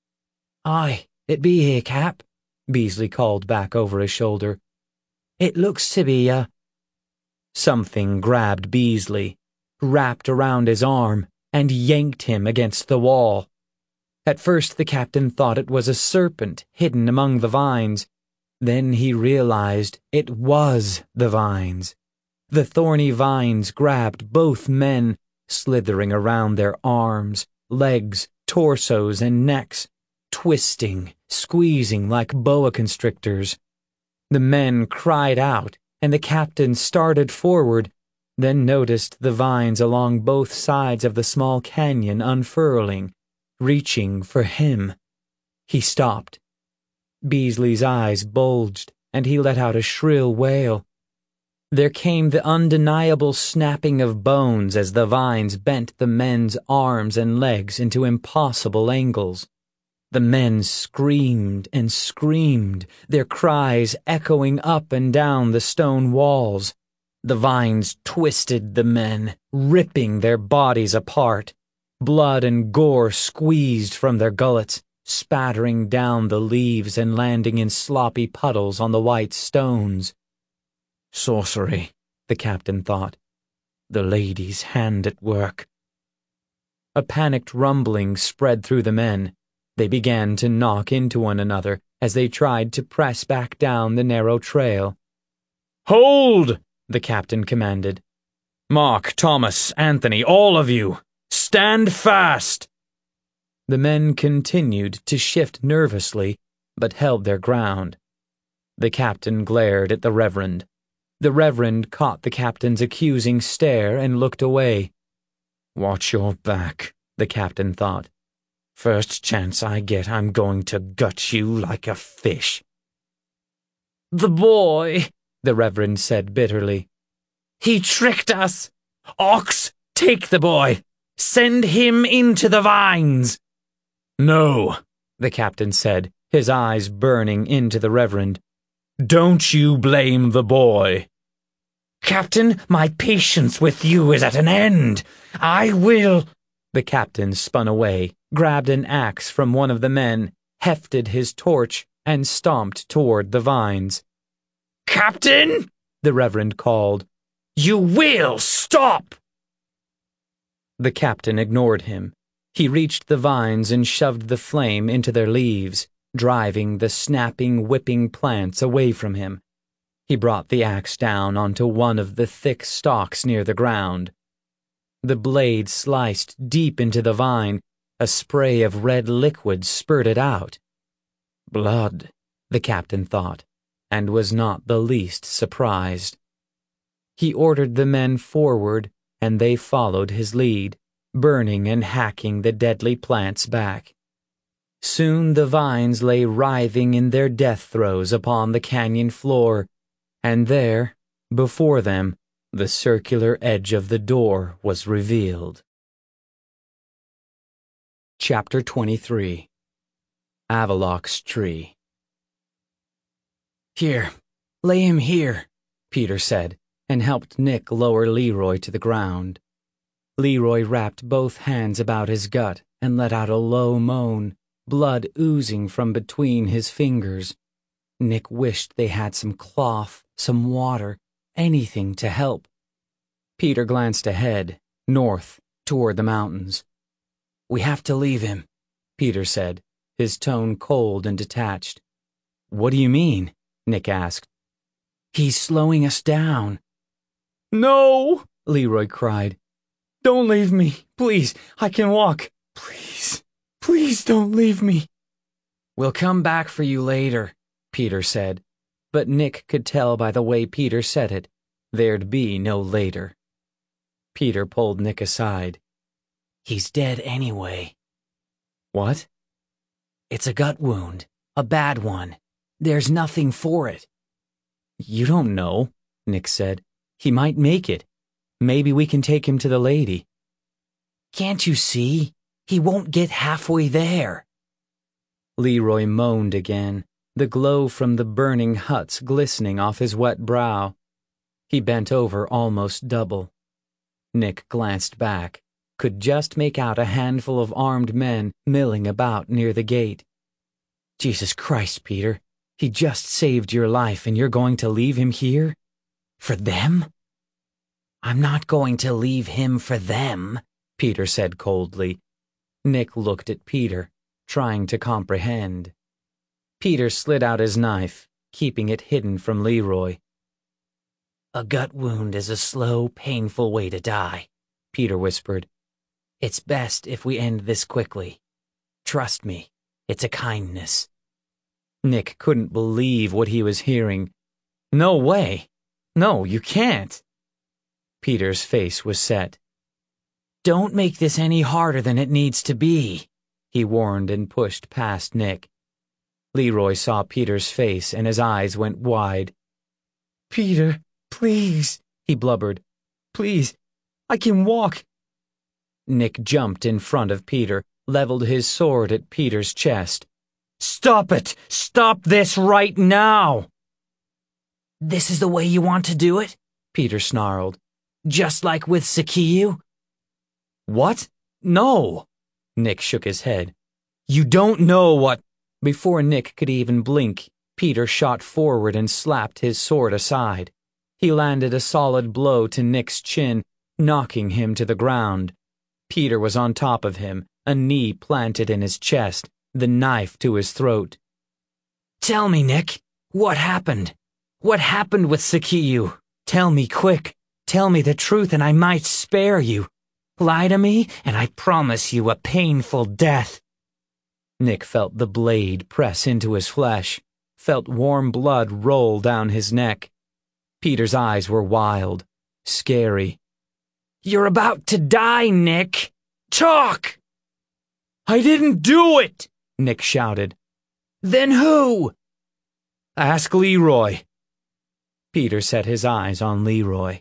Aye, it be here, Cap, Beasley called back over his shoulder. It looks to be a... Something grabbed Beasley, wrapped around his arm, and yanked him against the wall. At first the captain thought it was a serpent hidden among the vines. Then he realized it was the vines. The thorny vines grabbed both men, slithering around their arms, legs, torsos, and necks, twisting, squeezing like boa constrictors. The men cried out, and the captain started forward, then noticed the vines along both sides of the small canyon unfurling, reaching for him. He stopped. Beasley's eyes bulged, and he let out a shrill wail. There came the undeniable snapping of bones as the vines bent the men's arms and legs into impossible angles. The men screamed and screamed, their cries echoing up and down the stone walls. The vines twisted the men, ripping their bodies apart. Blood and gore squeezed from their gullets, spattering down the leaves and landing in sloppy puddles on the white stones. Sorcery, the captain thought. The lady's hand at work. A panicked rumbling spread through the men. They began to knock into one another as they tried to press back down the narrow trail. "Hold!" the captain commanded. "Mark, Thomas, Anthony, all of you, stand fast!" The men continued to shift nervously, but held their ground. The captain glared at the Reverend. The Reverend caught the captain's accusing stare and looked away. "Watch your back," the captain thought. "First chance I get, I'm going to gut you like a fish." The boy, the Reverend said bitterly. He tricked us. Ox, take the boy. Send him into the vines. "No," the captain said, his eyes burning into the Reverend. "Don't you blame the boy." Captain, my patience with you is at an end. I will... The captain spun away, grabbed an axe from one of the men, hefted his torch, and stomped toward the vines. Captain, the Reverend called. You will stop! The captain ignored him. He reached the vines and shoved the flame into their leaves, driving the snapping, whipping plants away from him. He brought the axe down onto one of the thick stalks near the ground. The blade sliced deep into the vine. A spray of red liquid spurted out. Blood, the captain thought, and was not the least surprised. He ordered the men forward, and they followed his lead, burning and hacking the deadly plants back. Soon the vines lay writhing in their death throes upon the canyon floor, and there, before them, the circular edge of the door was revealed. Chapter 23. Avaloq's Tree. "Here, lay him here," Peter said, and helped Nick lower Leroy to the ground. Leroy wrapped both hands about his gut and let out a low moan, blood oozing from between his fingers. Nick wished they had some cloth, some water, anything to help. Peter glanced ahead, north, toward the mountains. "We have to leave him," Peter said, his tone cold and detached. "What do you mean?" Nick asked. "He's slowing us down." No, Leroy cried. don't leave me. Please, I can walk. Please, please don't leave me. "We'll come back for you later," Peter said, but Nick could tell by the way Peter said it, there'd be no later. Peter pulled Nick aside. "He's dead anyway." "What?" "It's a gut wound, a bad one. There's nothing for it." "You don't know," Nick said. "He might make it. Maybe we can take him to the lady." "Can't you see? He won't get halfway there." Leroy moaned again, the glow from the burning huts glistening off his wet brow. He bent over almost double. Nick glanced back, could just make out a handful of armed men milling about near the gate. "Jesus Christ, Peter, he just saved your life and you're going to leave him here? For them?" "I'm not going to leave him for them," Peter said coldly. Nick looked at Peter, trying to comprehend. Peter slid out his knife, keeping it hidden from Leroy. "A gut wound is a slow, painful way to die," Peter whispered. "It's best if we end this quickly. Trust me, it's a kindness." Nick couldn't believe what he was hearing. "No way! No, you can't!" Peter's face was set. "Don't make this any harder than it needs to be," he warned and pushed past Nick. Leroy saw Peter's face and his eyes went wide. Peter, please, he blubbered. Please, I can walk. Nick jumped in front of Peter, leveled his sword at Peter's chest. "Stop it! Stop this right now!" "This is the way you want to do it?" Peter snarled. "Just like with Sakiyu?" "What? No!" Nick shook his head. "You don't know what—" Before Nick could even blink, Peter shot forward and slapped his sword aside. He landed a solid blow to Nick's chin, knocking him to the ground. Peter was on top of him, a knee planted in his chest, the knife to his throat. "Tell me, Nick, what happened? What happened with Sakiyu? Tell me quick. Tell me the truth and I might spare you. Lie to me and I promise you a painful death." Nick felt the blade press into his flesh, felt warm blood roll down his neck. Peter's eyes were wild, scary. "You're about to die, Nick. Talk!" "I didn't do it!" Nick shouted. "Then who?" "Ask Leroy." Peter set his eyes on Leroy.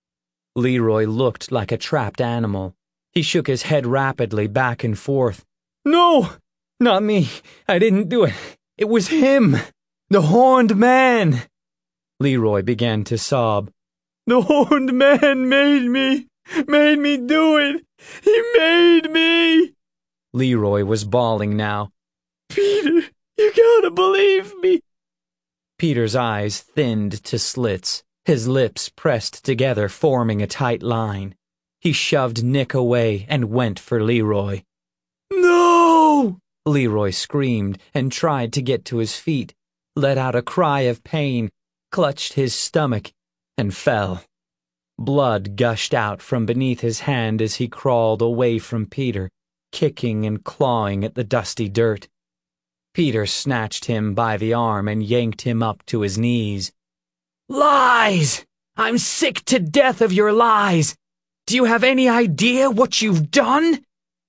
Leroy looked like a trapped animal. He shook his head rapidly back and forth. "No, not me. I didn't do it. It was him. The Horned Man." Leroy began to sob. "The Horned Man made me do it. He made me." Leroy was bawling now. "Peter, you gotta believe me." Peter's eyes thinned to slits, his lips pressed together, forming a tight line. He shoved Nick away and went for Leroy. "No!" Leroy screamed and tried to get to his feet, let out a cry of pain, clutched his stomach, and fell. Blood gushed out from beneath his hand as he crawled away from Peter, kicking and clawing at the dusty dirt. Peter snatched him by the arm and yanked him up to his knees. "Lies! I'm sick to death of your lies! Do you have any idea what you've done?"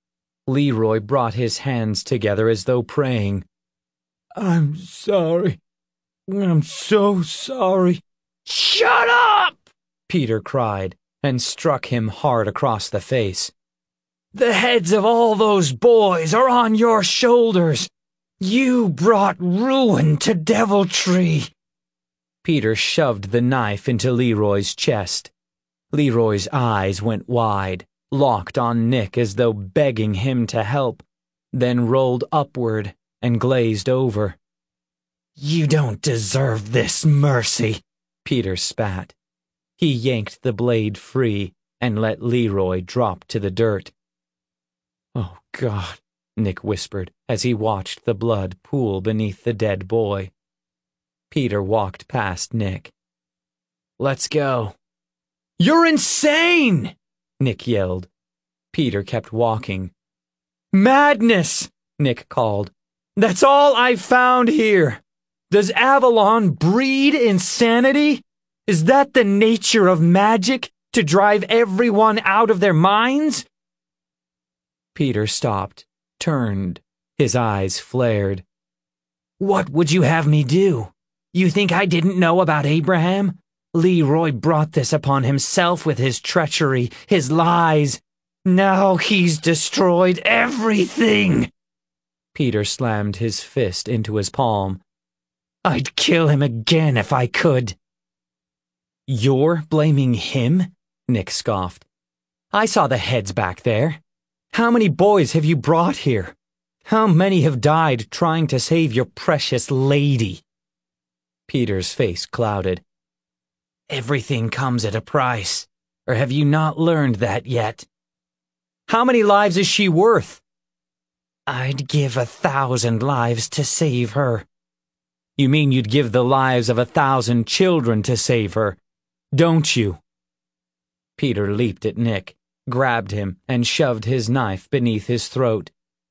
Leroy brought his hands together as though praying. "I'm sorry. I'm so sorry." "Shut up!" Peter cried, and struck him hard across the face. "The heads of all those boys are on your shoulders. You brought ruin to Deviltree." Peter shoved the knife into Leroy's chest. Leroy's eyes went wide, locked on Nick as though begging him to help, then rolled upward and glazed over. "You don't deserve this mercy," Peter spat. He yanked the blade free and let Leroy drop to the dirt. "Oh, God," Nick whispered as he watched the blood pool beneath the dead boy. Peter walked past Nick. "Let's go." "You're insane!" Nick yelled. Peter kept walking. "Madness!" Nick called. "That's all I've found here. Does Avalon breed insanity? Is that the nature of magic, to drive everyone out of their minds?" Peter stopped, turned. His eyes flared. "What would you have me do? You think I didn't know about Abraham? Leroy brought this upon himself with his treachery, his lies. Now he's destroyed everything." Peter slammed his fist into his palm. "I'd kill him again if I could." "You're blaming him?" Nick scoffed. "I saw the heads back there. How many boys have you brought here? How many have died trying to save your precious lady?" Peter's face clouded. "Everything comes at a price. Or have you not learned that yet?" "How many lives is she worth?" "I'd give 1,000 lives to save her." "You mean you'd give the lives of 1,000 children to save her, don't you?" Peter leaped at Nick, grabbed him, and shoved his knife beneath his throat.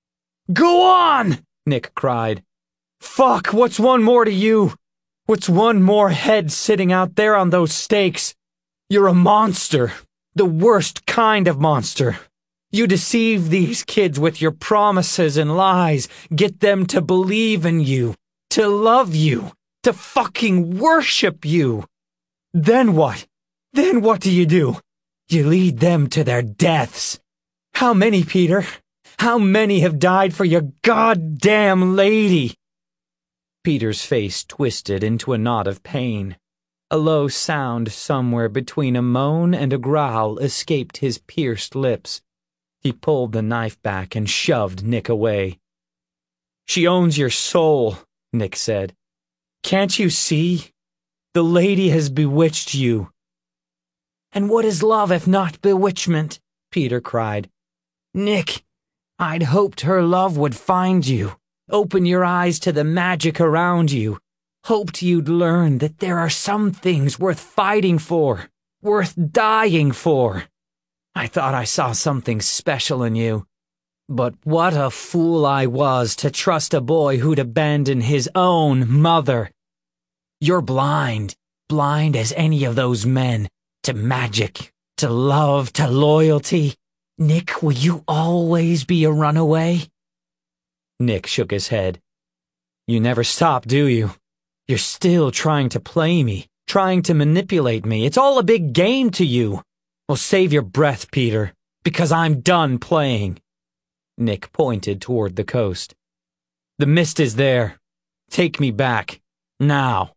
"Go on!" Nick cried. "Fuck, what's one more to you? What's one more head sitting out there on those stakes? You're a monster, the worst kind of monster. You deceive these kids with your promises and lies, get them to believe in you, to love you, to fucking worship you. Then what? Then what do? You lead them to their deaths. How many, Peter? How many have died for your goddamn lady?" Peter's face twisted into a knot of pain. A low sound somewhere between a moan and a growl escaped his pierced lips. He pulled the knife back and shoved Nick away. "She owns your soul," Nick said. "Can't you see? The lady has bewitched you." "And what is love if not bewitchment?" Peter cried. "Nick, I'd hoped her love would find you, open your eyes to the magic around you, hoped you'd learn that there are some things worth fighting for, worth dying for. I thought I saw something special in you. But what a fool I was to trust a boy who'd abandon his own mother. You're blind, blind as any of those men, to magic, to love, to loyalty. Nick, will you always be a runaway?" Nick shook his head. "You never stop, do you? You're still trying to play me, trying to manipulate me. It's all a big game to you. Well, save your breath, Peter, because I'm done playing." Nick pointed toward the coast. "The mist is there. Take me back. Now."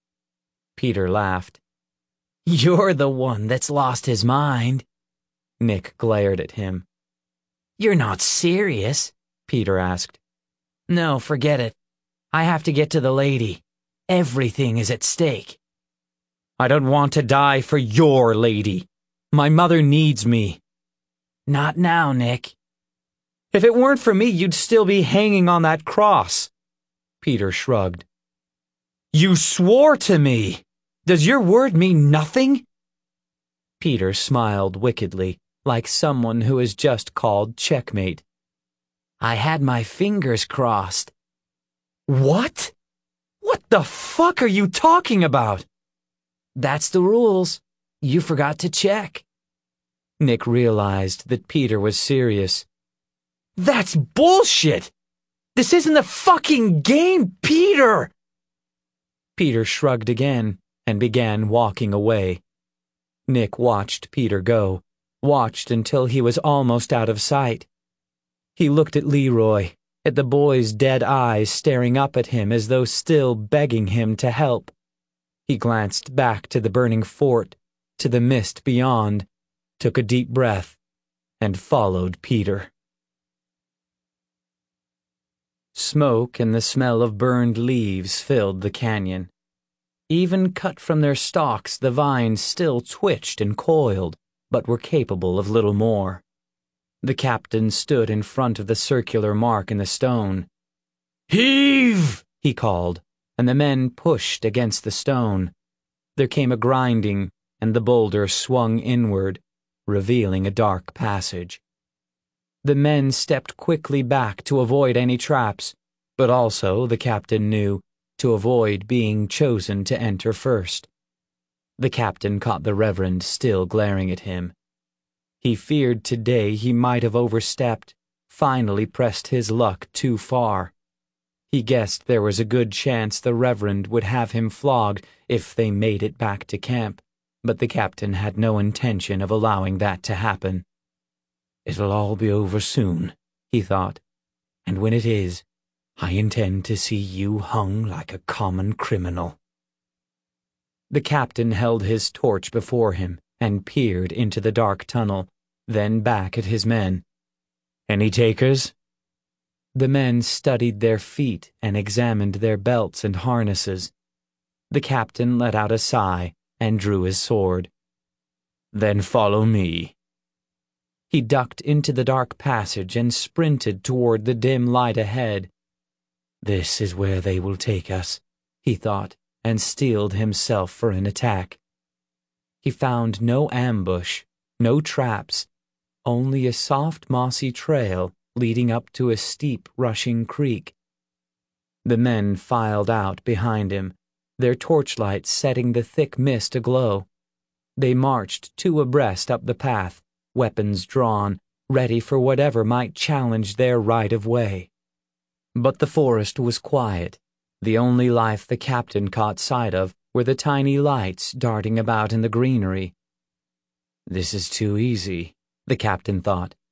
Peter laughed. "You're the one that's lost his mind." Nick glared at him. "You're not serious?" Peter asked. "No, forget it. I have to get to the lady. Everything is at stake." "I don't want to die for your lady. My mother needs me." "Not now, Nick." "If it weren't for me, you'd still be hanging on that cross." Peter shrugged. "You swore to me. Does your word mean nothing?" Peter smiled wickedly, like someone who has just called checkmate. "I had my fingers crossed." "What? What the fuck are you talking about?" "That's the rules. You forgot to check." Nick realized that Peter was serious. "That's bullshit! This isn't a fucking game, Peter!" Peter shrugged again and began walking away. Nick watched Peter go, watched until he was almost out of sight. He looked at Leroy, at the boy's dead eyes staring up at him as though still begging him to help. He glanced back to the burning fort, to the mist beyond, took a deep breath, and followed Peter. Smoke and the smell of burned leaves filled the canyon. Even cut from their stalks, the vines still twitched and coiled, but were capable of little more. The captain stood in front of the circular mark in the stone. "Heave!" he called, and the men pushed against the stone. There came a grinding, and the boulder swung inward, revealing a dark passage. The men stepped quickly back to avoid any traps, but also, the captain knew, to avoid being chosen to enter first. The captain caught the Reverend still glaring at him. He feared today he might have overstepped, finally pressed his luck too far. He guessed there was a good chance the Reverend would have him flogged if they made it back to camp, but the captain had no intention of allowing that to happen. "It'll all be over soon," he thought, "and when it is, I intend to see you hung like a common criminal." The captain held his torch before him and peered into the dark tunnel, then back at his men. "Any takers?" The men studied their feet and examined their belts and harnesses. The captain let out a sigh and drew his sword. "Then follow me." He ducked into the dark passage and sprinted toward the dim light ahead. "This is where they will take us," he thought, and steeled himself for an attack. He found no ambush, no traps, only a soft mossy trail leading up to a steep rushing creek. The men filed out behind him, their torchlights setting the thick mist aglow. They marched two abreast up the path, weapons drawn, ready for whatever might challenge their right of way. But the forest was quiet. The only life the captain caught sight of were the tiny lights darting about in the greenery. "This is too easy," the captain thought.